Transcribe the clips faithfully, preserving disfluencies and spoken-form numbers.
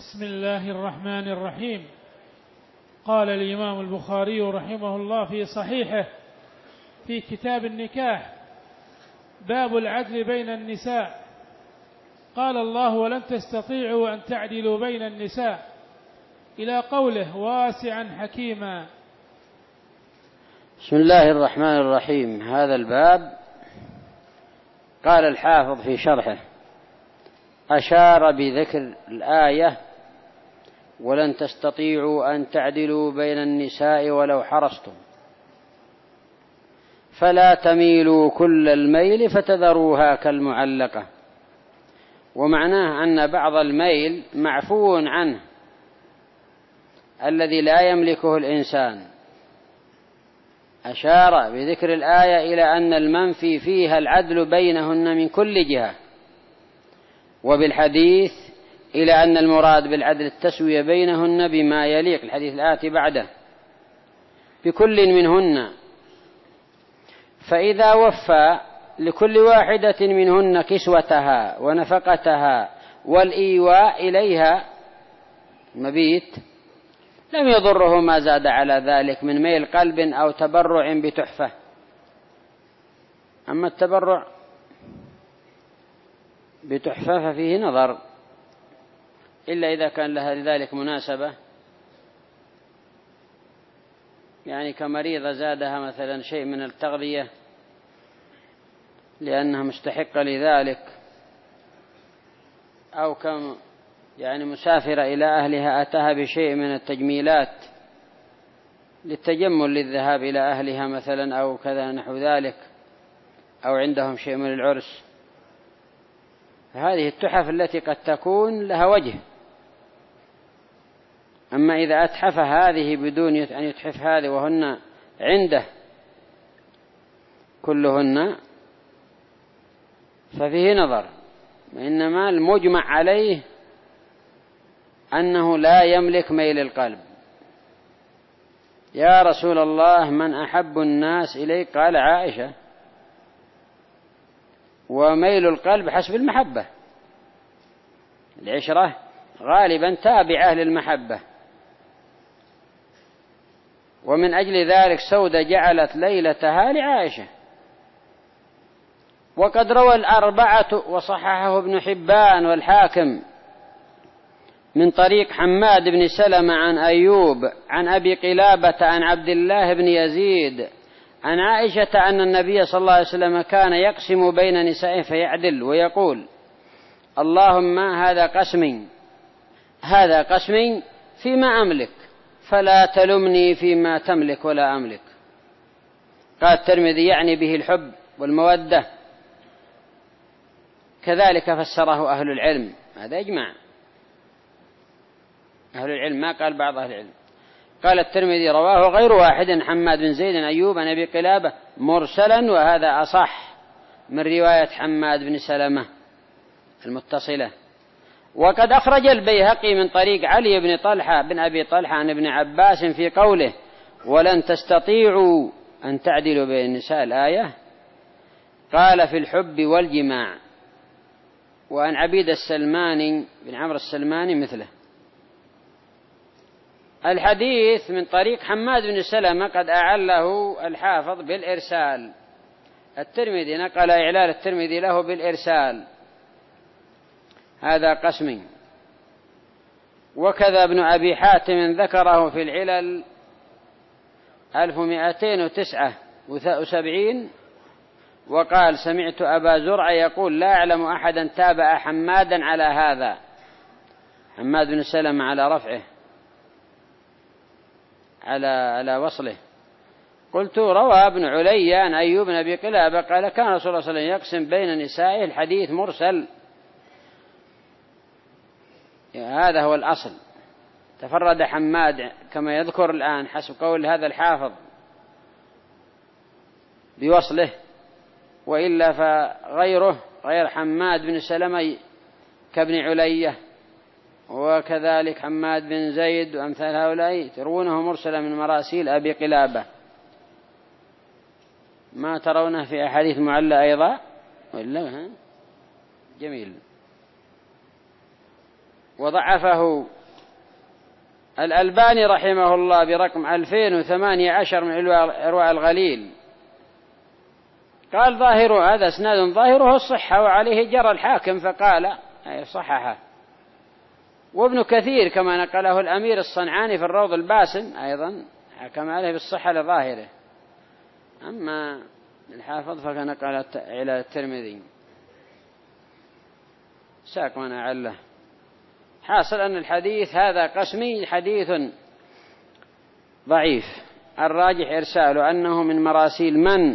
بسم الله الرحمن الرحيم. قال الإمام البخاري رحمه الله في صحيحه في كتاب النكاح: باب العدل بين النساء. قال الله: ولن تستطيعوا أن تعدلوا بين النساء، إلى قوله: واسعا حكيما. بسم الله الرحمن الرحيم. هذا الباب قال الحافظ في شرحه: أشار بذكر الآية: ولن تستطيعوا أن تعدلوا بين النساء ولو حرصتم فلا تميلوا كل الميل فتذروها كالمعلقة. ومعناه أن بعض الميل معفو عنه الذي لا يملكه الإنسان. أشار بذكر الآية إلى أن المنفي فيها العدل بينهن من كل جهة، وبالحديث إلى أن المراد بالعدل التسوية بينهن بما يليق، الحديث الآتي بعده: بكل منهن. فإذا وفى لكل واحدة منهن كسوتها ونفقتها والإيواء إليها مبيت لم يضره ما زاد على ذلك من ميل قلب أو تبرع بتحفة. أما التبرع بتحفة ففيه نظر، إلا إذا كان لها لذلك مناسبة، يعني كمريضة زادها مثلا شيء من التغذية لأنها مستحقة لذلك، أو كم يعني مسافرة إلى أهلها أتاها بشيء من التجميلات للتجمل للذهاب إلى أهلها مثلا أو كذا نحو ذلك، أو عندهم شيء من العرس. هذه التحف التي قد تكون لها وجه. أما إذا أتحف هذه بدون أن يتحف هذه وهن عنده كلهن ففيه نظر. وإنما المجمع عليه أنه لا يملك ميل القلب. يا رسول الله من أحب الناس إليك؟ قال: عائشة. وميل القلب حسب المحبة، العشرة غالبا تابعة للمحبة. ومن أجل ذلك سودة جعلت ليلتها لعائشة. وقد روى الأربعة وصححه ابن حبان والحاكم من طريق حماد بن سلمة عن أيوب عن أبي قلابة عن عبد الله بن يزيد عن عائشة أن النبي صلى الله عليه وسلم كان يقسم بين نسائه فيعدل ويقول: اللهم هذا قسمي هذا قسمي فيما أملك، فلا تلمني فيما تملك ولا أملك. قال الترمذي: يعني به الحب والمودة. كذلك فسره أهل العلم، هذا إجماع أهل العلم، ما قال بعض أهل العلم. قال الترمذي: رواه غير واحد حماد بن زيد أيوب عن أبي قلابة مرسلا، وهذا أصح من رواية حماد بن سلمة المتصلة. وقد أخرج البيهقي من طريق علي بن طلحة بن أبي طلحة عن ابن عباس في قوله: ولن تستطيعوا أن تعدلوا بين النساء الآية، قال: في الحب والجماع. وأن عبيد السلماني بن عمرو السلماني مثله. الحديث من طريق حماد بن سلمة قد أعله الحافظ بالإرسال. الترمذي نقل إعلال الترمذي له بالإرسال: هذا قسمي. وكذا ابن أبي حاتم ذكره في العلل ألف ومائتين وتسعة وسبعين، وقال: سمعت أبا زرع يقول: لا أعلم أحدا تابع حمادا على هذا، حماد بن سلمة على رفعه على على وصله. قلت: روى ابن علي عن أيوب بن أبي قلابة قال: كان رسول الله صلى الله عليه وسلم يقسم بين نسائه. الحديث مرسل، هذا هو الأصل. تفرد حماد كما يذكر الآن حسب قول هذا الحافظ بوصله، وإلا فغيره غير حماد بن سلمة كابن علية وكذلك حماد بن زيد وأمثال هؤلاء ترونه مرسلا من مراسيل أبي قلابة. ما ترونه في أحاديث معلة أيضا؟ ولا جميل. وضعفه الألباني رحمه الله برقم ألفين وثمانية عشر من إرواء الغليل، قال ظاهر هذا اسناد ظاهره الصحة، وعليه جرى الحاكم فقال أي صححه. وابن كثير كما نقله الأمير الصنعاني في الروض الباسم أيضا حكم عليه بالصحة لظاهره. أما الحافظ فنقل إلى الترمذي ساق من أعله. حاصل أن الحديث هذا قسمي حديث ضعيف، الراجح إرساله أنه من مراسيل من؟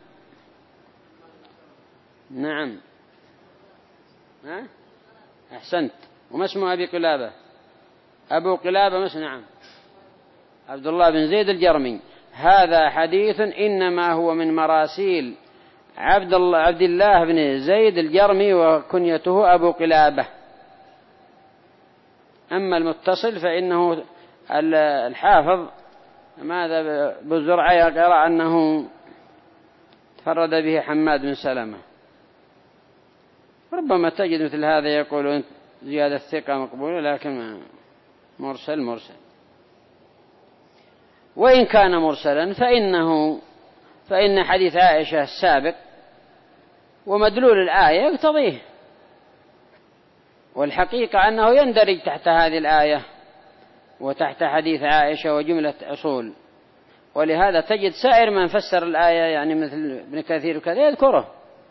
نعم ها؟ أحسنت. وما اسم أبي قلابة؟ أبو قلابة مس نعم عبد الله بن زيد الجرمي. هذا حديث إنما هو من مراسيل عبد الله عبد الله بن زيد الجرمي وكنيته أبو قلابة. أما المتصل فإنه الحافظ ماذا بالزرعة يقرأ أنه تفرد به حماد بن سلمة. ربما تجد مثل هذا يقولون زيادة الثقة مقبولة، لكن مرسل مرسل. وإن كان مرسلا فإنه فإن حديث عائشة السابق ومدلول الآية يقتضيه، والحقيقة أنه يندرج تحت هذه الآية وتحت حديث عائشة وجملة أصول، ولهذا تجد سائر من فسر الآية يعني مثل ابن كثير وكذا يذكره.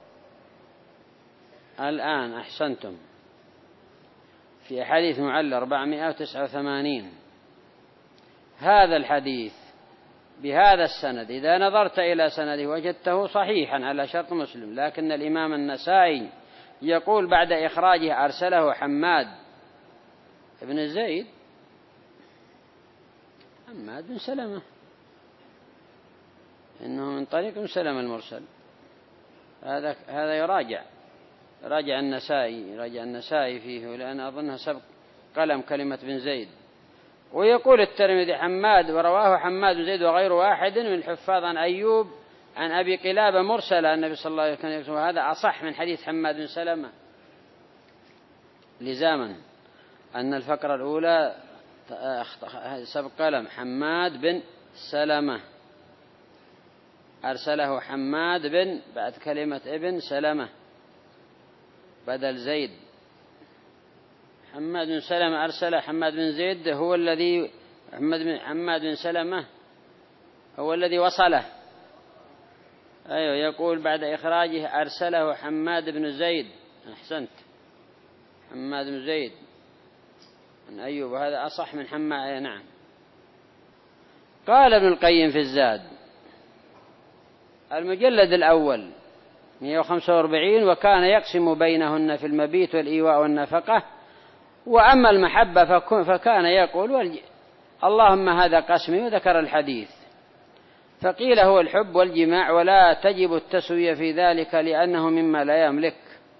الآن أحسنتم في حديث معل أربعمائة وتسعة وثمانين هذا الحديث بهذا السند إذا نظرت إلى سنده وجدته صحيحا على شرط مسلم، لكن الإمام النسائي يقول بعد إخراجه أرسله حماد بن زيد حماد بن سلمة، إنه من طريق بن سلمة المرسل. هذا هذا يراجع راجع النسائي راجع النسائي فيه، لأن أظنها سبق قلم كلمة بن زيد. ويقول الترمذي حماد ورواه حماد بن زيد وغير واحد من الحفاظ عن أيوب عن أبي قلابة مرسل النبي صلى الله عليه وسلم، هذا أصح من حديث حماد بن سلمة، لزاما أن الفقرة الأولى سبق قلم حماد بن سلمة أرسله حماد بن بعد كلمة ابن سلمة بدل زيد. حماد بن سلمة أرسل حماد بن زيد هو الذي حماد بن حماد بن سلمة هو الذي وصله. أيوه يقول بعد إخراجه أرسله حماد بن زيد. أحسنت حماد بن زيد من أيوب، وهذا أصح من حماد. نعم. قال ابن القيم في الزاد المجلد الأول مئة وخمسة وأربعين وكان يقسم بينهن في المبيت والإيواء والنفقة، وأما المحبة فكان يقول اللهم هذا قسمي، وذكر الحديث. فقيل هو الحب والجماع، ولا تجب التسوية في ذلك لأنه مما لا يملك.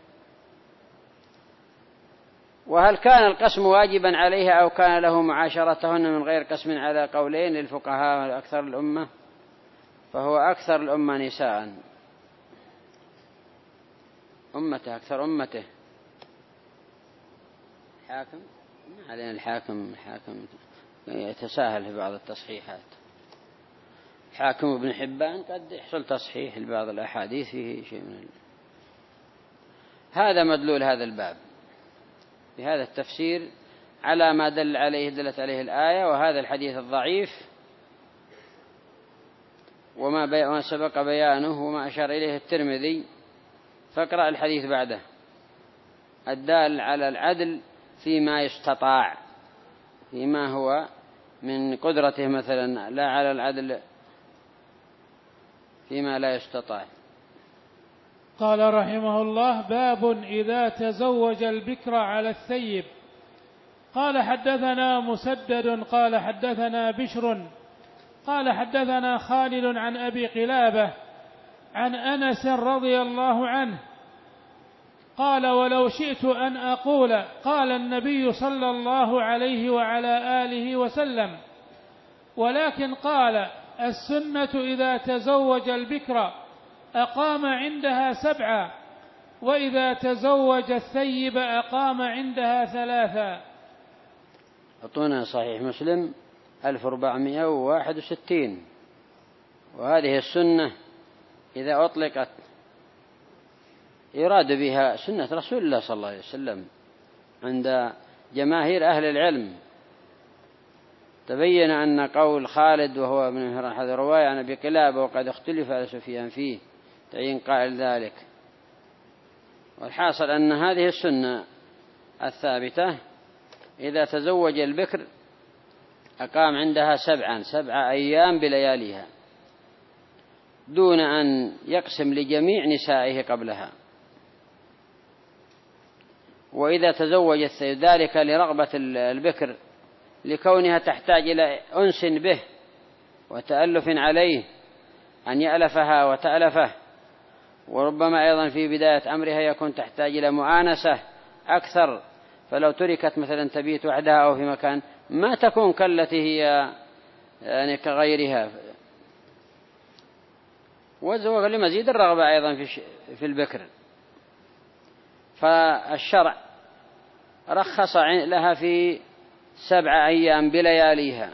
وهل كان القسم واجبا عليها أو كان له معاشرتهن من غير قسم على قولين للفقهاء وأكثر الأمة؟ فهو أكثر الأمة نساء، أمته أكثر أمته. حاكم ما علينا الحاكم الحاكم يتساهل في بعض التصحيحات. حاكم ابن حبان قد يحصل تصحيح لبعض الأحاديث فيه شيء من ال... هذا مدلول هذا الباب بهذا التفسير على ما دل عليه دلت عليه الآية وهذا الحديث الضعيف، وما, بي... وما سبق بيانه وما أشار إليه الترمذي. فاقرأ الحديث بعده الدال على العدل فيما يستطاع، فيما هو من قدرته مثلا، لا على العدل فيما لا يستطاع. قال رحمه الله: باب إذا تزوج البكر على الثيب. قال حدثنا مسدد قال حدثنا بشر قال حدثنا خالد عن أبي قلابة عن أنس رضي الله عنه قال: ولو شئت أن أقول قال النبي صلى الله عليه وعلى آله وسلم، ولكن قال: السنة إذا تزوج البكر أقام عندها سبعا، وإذا تزوج الثيب أقام عندها ثلاثا. أعطونا صحيح مسلم ألف وأربعمائة وواحد وستين. وهذه السنة إذا أطلقت يراد بها سنة رسول الله صلى الله عليه وسلم عند جماهير أهل العلم. تبين أن قول خالد وهو من مهران هذا رواية عن أبي قلابة وقد اختلف على سفيان فيه تعيين قائل ذلك. والحاصل أن هذه السنة الثابتة إذا تزوج البكر أقام عندها سبعا سبع أيام بلياليها دون أن يقسم لجميع نسائه قبلها. وإذا تزوج الثيب ذلك لرغبة البكر لكونها تحتاج إلى أنس به وتألف عليه أن يألفها وتألفه، وربما أيضا في بداية أمرها يكون تحتاج إلى مؤانسة أكثر، فلو تركت مثلا تبيت وحدها أو في مكان ما تكون كالتي هي يعني كغيرها. والزواج لمزيد الرغبة أيضا في في البكر، فالشرع رخص لها في سبع أيام بلياليها،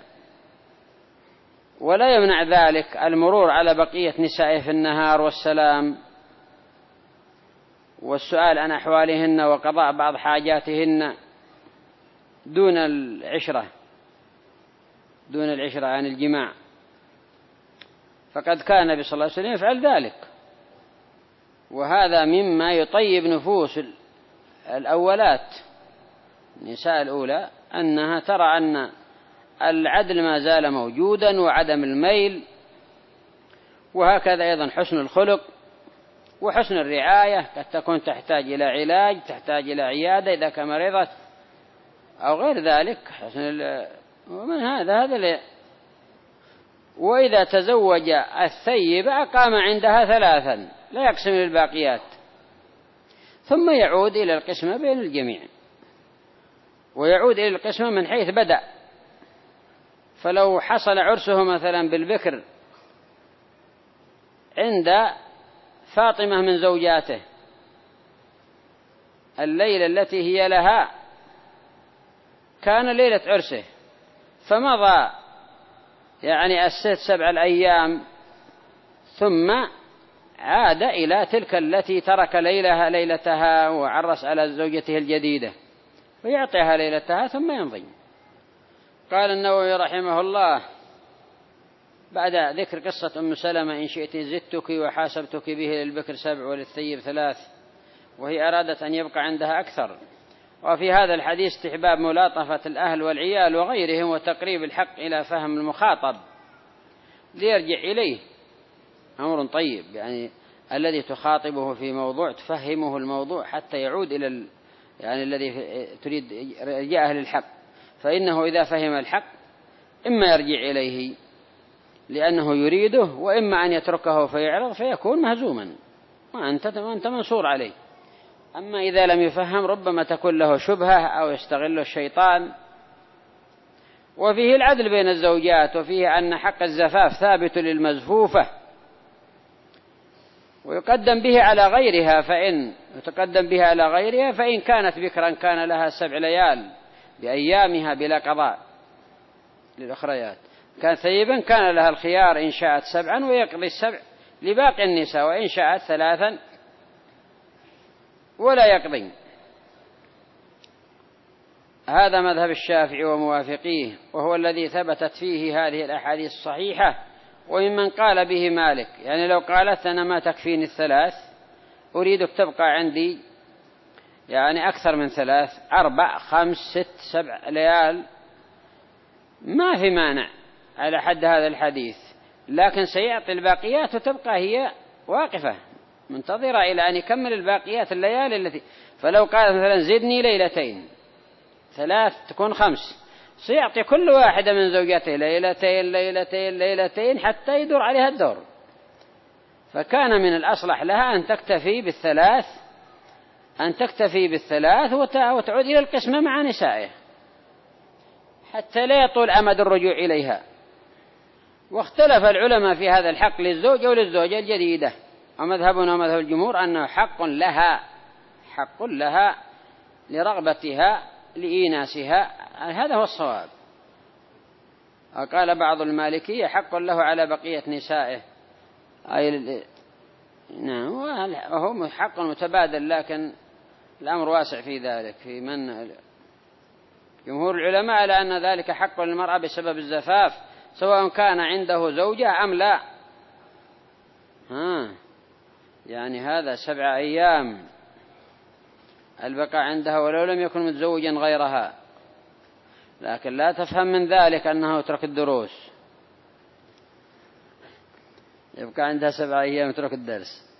ولا يمنع ذلك المرور على بقية نسائه في النهار والسلام والسؤال عن أحوالهن وقضاء بعض حاجاتهن دون العشرة دون العشرة عن الجماع. فقد كان النبي صلى الله عليه وسلم يفعل ذلك، وهذا مما يطيب نفوس الأولات النساء الأولى أنها ترى أن العدل ما زال موجودا وعدم الميل، وهكذا أيضا حسن الخلق وحسن الرعاية. قد تكون تحتاج إلى علاج، تحتاج إلى عيادة إذا كان مريضة أو غير ذلك. حسن ومن هذا هذا لي. وإذا تزوج الثيب أقام عندها ثلاثا لا يقسم للباقيات، ثم يعود إلى القسمة بين الجميع، ويعود إلى القسمة من حيث بدأ. فلو حصل عرسه مثلا بالبكر عند فاطمة من زوجاته الليلة التي هي لها كان ليلة عرسه، فمضى يعني الست سبع الأيام ثم عاد إلى تلك التي ترك ليلها ليلتها وعرس على زوجته الجديدة، ويعطيها ليلتها ثم يمضي. قال النووي رحمه الله بعد ذكر قصة أم سلمة إن شئت زدتك وحاسبتك به للبكر سبع وللثيب ثلاث، وهي أرادت أن يبقى عندها أكثر. وفي هذا الحديث استحباب ملاطفة الأهل والعيال وغيرهم وتقريب الحق إلى فهم المخاطب ليرجع إليه، أمر طيب، يعني الذي تخاطبه في موضوع تفهمه الموضوع حتى يعود إلى ال... يعني الذي تريد رجاءه للحق، فإنه إذا فهم الحق إما يرجع إليه لأنه يريده، وإما أن يتركه فيعرض فيكون مهزوما وأنت وأنت منصور عليه. أما إذا لم يفهم ربما تكون له شبهة أو يستغله الشيطان. وفيه العدل بين الزوجات، وفيه أن حق الزفاف ثابت للمزفوفة ويقدم به على غيرها، فإن يتقدم بها على غيرها فإن كانت بكرا كان لها سبع ليال بأيامها بلا قضاء للأخريات، كان ثيبا كان لها الخيار إن شاءت سبعا ويقضي السبع لباقي النساء، وإن شاءت ثلاثا ولا يقضي. هذا مذهب الشافعي وموافقيه، وهو الذي ثبتت فيه هذه الأحاديث الصحيحة. وممن قال به مالك، يعني لو قالت أنا ما تكفيني الثلاث أريدك تبقى عندي يعني أكثر من ثلاث أربع خمس ست سبع ليال، ما في مانع على حد هذا الحديث، لكن سيعطي الباقيات وتبقى هي واقفة منتظرة إلى أن يكمل الباقيات الليالي التي. فلو قالت مثلا زدني ليلتين ثلاث تكون خمس، سيعطي كل واحدة من زوجاته ليلتين ليلتين ليلتين حتى يدور عليها الدور. فكان من الأصلح لها أن تكتفي بالثلاث أن تكتفي بالثلاث وتعود إلى القسمة مع نسائه حتى لا يطول أمد الرجوع إليها. واختلف العلماء في هذا الحق للزوجة وللزوجة الجديدة، ومذهبنا ومذهب الجمهور أنه حق لها حق لها لرغبتها لإيناسها، هذا هو الصواب. قال بعض المالكية حق له على بقية نسائه، أي نعم، وهو حق متبادل، لكن الأمر واسع في ذلك. في من جمهور العلماء على أن ذلك حق للمرأة بسبب الزفاف، سواء كان عنده زوجة أم لا. ها يعني هذا سبع أيام البقاء عندها ولو لم يكن متزوجا غيرها، لكن لا تفهم من ذلك أنه يترك الدروس، يبقى عندها سبع أيام يترك الدرس،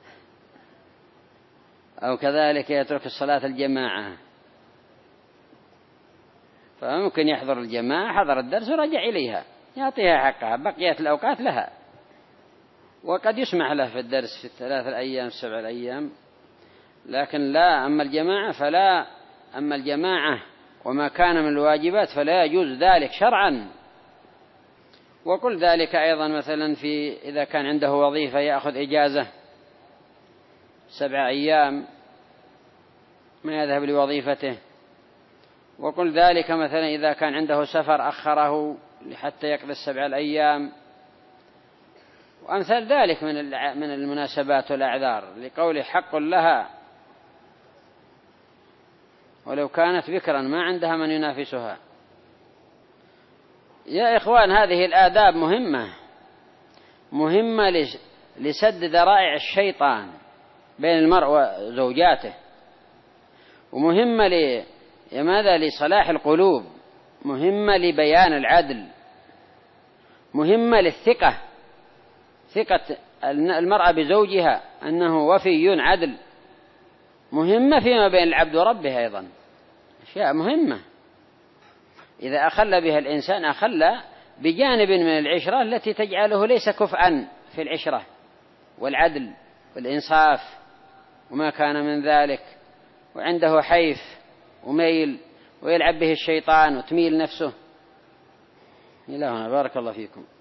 أو كذلك يترك الصلاة الجماعة. فممكن يحضر الجماعة، حضر الدرس ورجع إليها، يعطيها حقها، بقيت الأوقات لها، وقد يسمح له في الدرس في الثلاث الأيام السبع الأيام، لكن لا. أما الجماعة فلا، أما الجماعة وما كان من الواجبات فلا يجوز ذلك شرعا. وكل ذلك أيضا مثلا في إذا كان عنده وظيفة يأخذ إجازة سبع أيام ما يذهب لوظيفته. وكل ذلك مثلا إذا كان عنده سفر أخره حتى يقضي السبع الأيام، وأمثال ذلك من من المناسبات والأعذار، لقول حق لها ولو كانت بكرا ما عندها من ينافسها. يا إخوان، هذه الآداب مهمة مهمة لسد ذرائع الشيطان بين المرء وزوجاته، ومهمة لماذا؟ لصلاح القلوب، مهمة لبيان العدل، مهمة للثقة، ثقة المرأة بزوجها أنه وفي عدل، مهمة فيما بين العبد وربه أيضا، أشياء مهمة. إذا أخل بها الإنسان أخل بجانب من العشرة التي تجعله ليس كفءا في العشرة والعدل والإنصاف وما كان من ذلك، وعنده حيف وميل ويلعب به الشيطان وتميل نفسه. إلى هنا، بارك الله فيكم.